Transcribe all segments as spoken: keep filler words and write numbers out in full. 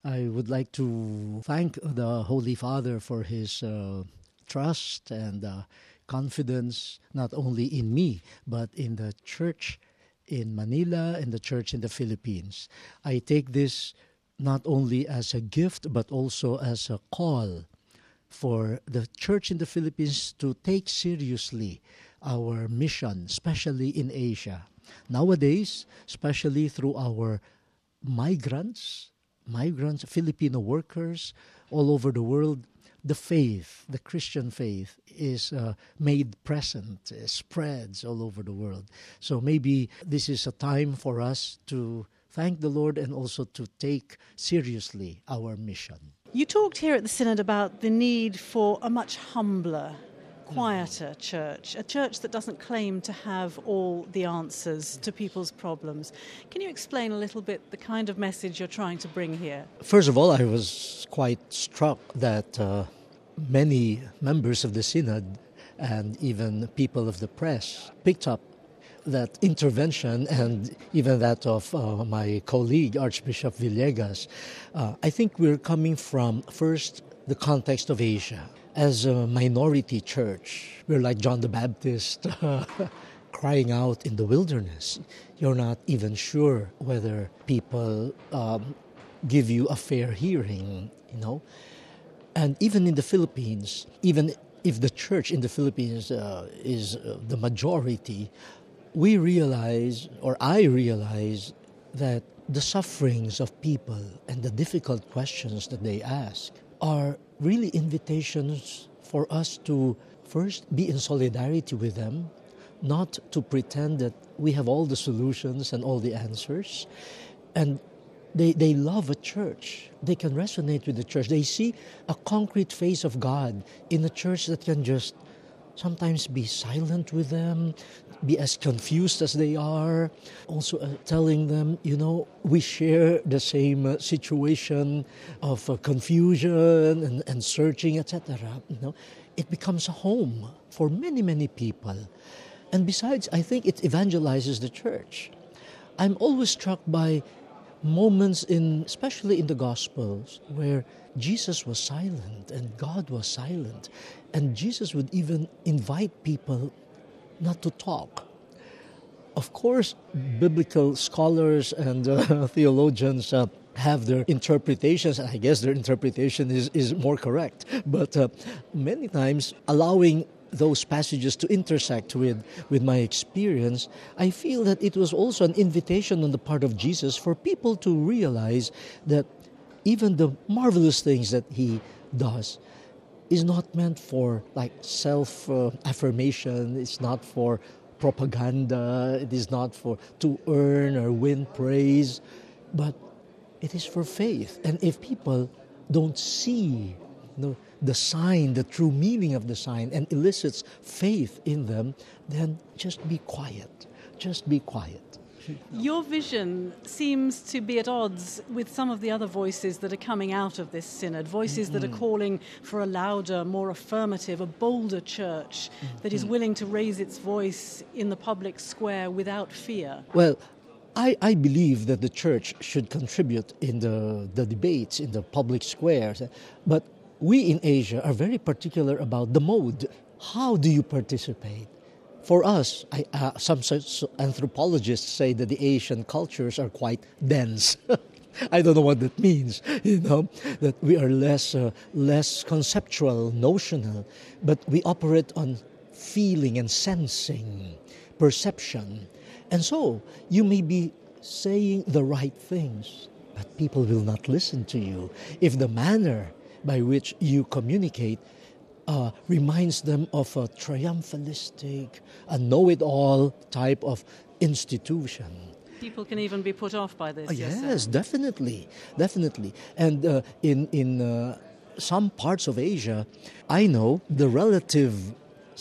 I would like to thank the Holy Father for his uh, trust and uh, confidence, not only in me, but in the church in Manila and the church in the Philippines. I take this not only as a gift, but also as a call for the church in the Philippines to take seriously our mission, especially in Asia. Nowadays, especially through our migrants, migrants, Filipino workers all over the world, the faith, the Christian faith, is uh, made present, uh, spreads all over the world. So maybe this is a time for us to thank the Lord and also to take seriously our mission. You talked here at the Synod about the need for a much humbler, quieter church, a church that doesn't claim to have all the answers to people's problems. Can you explain a little bit the kind of message you're trying to bring here? First of all, I was quite struck that uh, many members of the Synod and even people of the press picked up that intervention and even that of uh, my colleague, Archbishop Villegas. Uh, I think we're coming from, first, the context of Asia. As a minority church, we're like John the Baptist uh, crying out in the wilderness. You're not even sure whether people um, give you a fair hearing, you know. And even in the Philippines, even if the church in the Philippines uh, is uh, the majority, we realize, or I realize, that the sufferings of people and the difficult questions that they ask are really invitations for us to first be in solidarity with them, not to pretend that we have all the solutions and all the answers. And they, they love a church. They can resonate with the church. They see a concrete face of God in a church that can just sometimes be silent with them, be as confused as they are. Also uh, telling them, you know, we share the same uh, situation of uh, confusion and, and searching, et cetera. You know, it becomes a home for many, many people. And besides, I think it evangelizes the church. I'm always struck by moments in, especially in the Gospels, where Jesus was silent and God was silent. And Jesus would even invite people not to talk. Of course, biblical scholars and uh, theologians uh, have their interpretations, and I guess their interpretation is, is more correct. But uh, many times, allowing those passages to intersect with, with my experience, I feel that it was also an invitation on the part of Jesus for people to realize that even the marvelous things that he does is not meant for like self-affirmation, uh, it's not for propaganda, it is not for to earn or win praise, but it is for faith. And if people don't see the, the sign, the true meaning of the sign, and elicits faith in them, then just be quiet. Just be quiet. Your vision seems to be at odds with some of the other voices that are coming out of this synod, voices mm-hmm. that are calling for a louder, more affirmative, a bolder church mm-hmm. that is willing to raise its voice in the public square without fear. Well, I, I believe that the church should contribute in the, the debates, in the public squares, but we in Asia are very particular about the mode. How do you participate? For us, I, uh, some anthropologists say that the Asian cultures are quite dense. I don't know what that means, you know, that we are less, uh, less conceptual, notional, but we operate on feeling and sensing, perception. And so you may be saying the right things, but people will not listen to you if the manner by which you communicate Uh, reminds them of a triumphalistic, a know-it-all type of institution. People can even be put off by this. Uh, yes, definitely, definitely. And uh, in in uh, some parts of Asia, I know the relative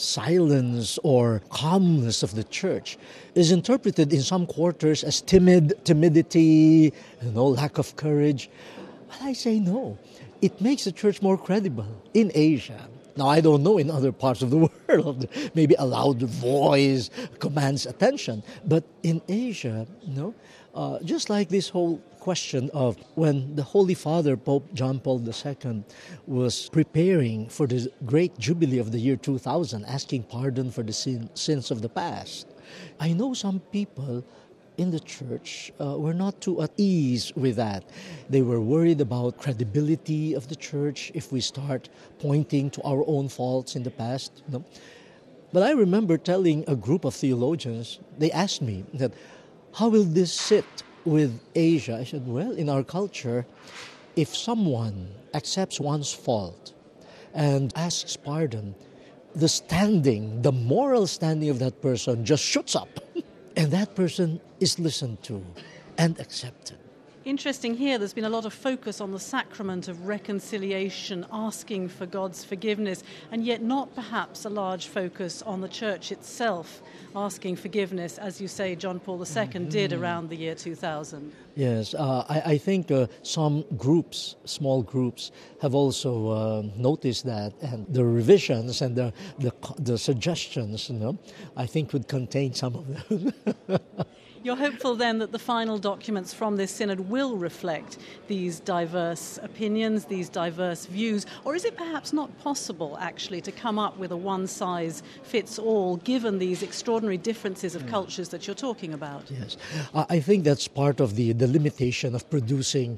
silence or calmness of the church is interpreted in some quarters as timid, timidity, you know, lack of courage. But I say no. It makes the church more credible in Asia. Now, I don't know in other parts of the world, maybe a loud voice commands attention. But in Asia, you know, uh, just like this whole question of when the Holy Father, Pope John Paul the Second, was preparing for the great jubilee of the year two thousand, asking pardon for the sin, sins of the past. I know some people in the church uh, were not too at ease with that. They were worried about credibility of the church if we start pointing to our own faults in the past. You know? But I remember telling a group of theologians, they asked me that, how will this sit with Asia? I said, well, in our culture, if someone accepts one's fault and asks pardon, the standing, the moral standing of that person just shoots up. And that person is listened to and accepted. Interesting here, there's been a lot of focus on the sacrament of reconciliation, asking for God's forgiveness, and yet not perhaps a large focus on the church itself asking forgiveness, as you say John Paul the Second mm-hmm. did around the year two thousand. Yes, uh, I, I think uh, some groups, small groups, have also uh, noticed that, and the revisions and the, the the suggestions, you know, I think would contain some of them. You're hopeful then that the final documents from this synod will reflect these diverse opinions, these diverse views, or is it perhaps not possible actually to come up with a one-size-fits-all given these extraordinary differences of cultures that you're talking about? Yes, I think that's part of the, the limitation of producing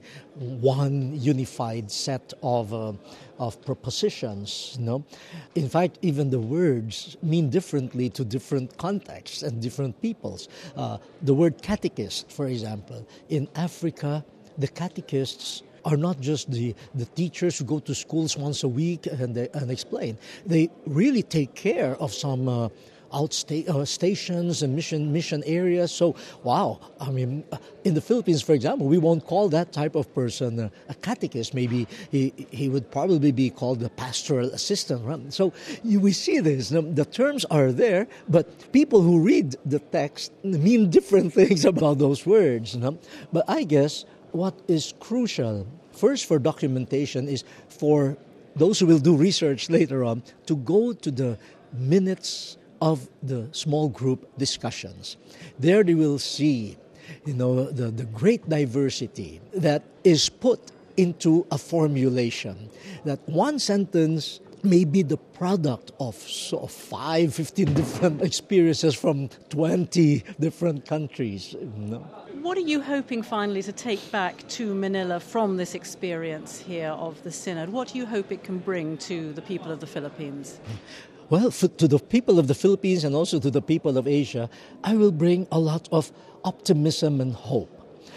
one unified set of uh, of propositions. You know? In fact, even the words mean differently to different contexts and different peoples. Uh, the word catechist, for example, in Africa, the catechists are not just the, the teachers who go to schools once a week and, they, and explain. They really take care of some uh, outsta- uh, stations and mission mission areas. So, wow, I mean, in the Philippines, for example, we won't call that type of person uh, a catechist. Maybe he, he would probably be called a pastoral assistant. Right? So you, we see this. The, the terms are there, but people who read the text mean different things about those words. You know? But I guess what is crucial, first for documentation, is for those who will do research later on to go to the minutes of the small group discussions. There they will see, you know, the, the great diversity that is put into a formulation. That one sentence may be the product of so five, fifteen different experiences from twenty different countries. You know? What are you hoping finally to take back to Manila from this experience here of the Synod? What do you hope it can bring to the people of the Philippines? Well, for, to the people of the Philippines and also to the people of Asia, I will bring a lot of optimism and hope.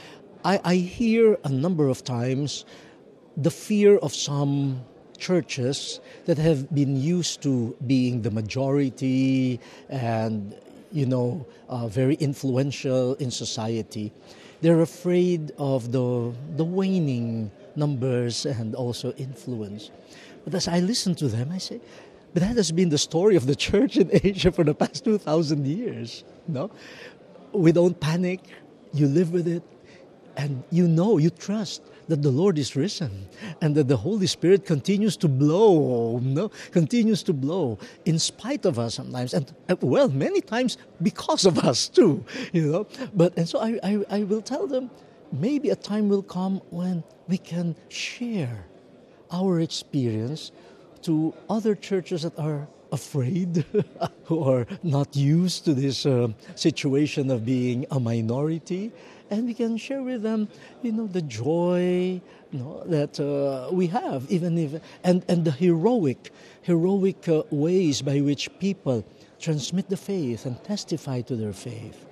I, I hear a number of times the fear of some churches that have been used to being the majority and, you know, uh, very influential in society. They're afraid of the the waning numbers and also influence. But as I listen to them, I say, but that has been the story of the church in Asia for the past two thousand years. No? We don't panic. You live with it. And you know, you trust that the Lord is risen and that the Holy Spirit continues to blow, no? continues to blow in spite of us sometimes. And, well, many times because of us too, you know. But, and so I, I, I will tell them, maybe a time will come when we can share our experience to other churches that are afraid, who are not used to this uh, situation of being a minority, and we can share with them, you know, the joy, you know, that uh, we have, even if, and and the heroic, heroic uh, ways by which people transmit the faith and testify to their faith.